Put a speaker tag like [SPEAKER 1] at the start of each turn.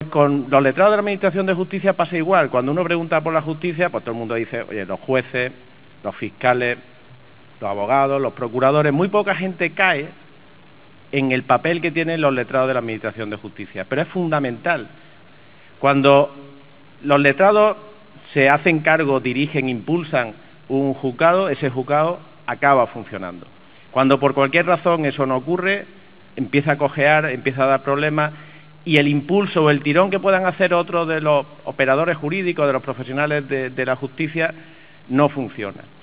[SPEAKER 1] con los letrados de la Administración de Justicia pasa igual. Cuando uno pregunta por la justicia, pues todo el mundo dice, oye, los jueces, los fiscales, los abogados, los procuradores. Muy poca gente cae en el papel que tienen los letrados de la Administración de Justicia. Pero es fundamental. Cuando los letrados se hacen cargo, dirigen, impulsan un juzgado, ese juzgado acaba funcionando. Cuando por cualquier razón eso no ocurre, empieza a cojear, empieza a dar problemas y el impulso o el tirón que puedan hacer otros de los operadores jurídicos, de los profesionales de la justicia, no funciona.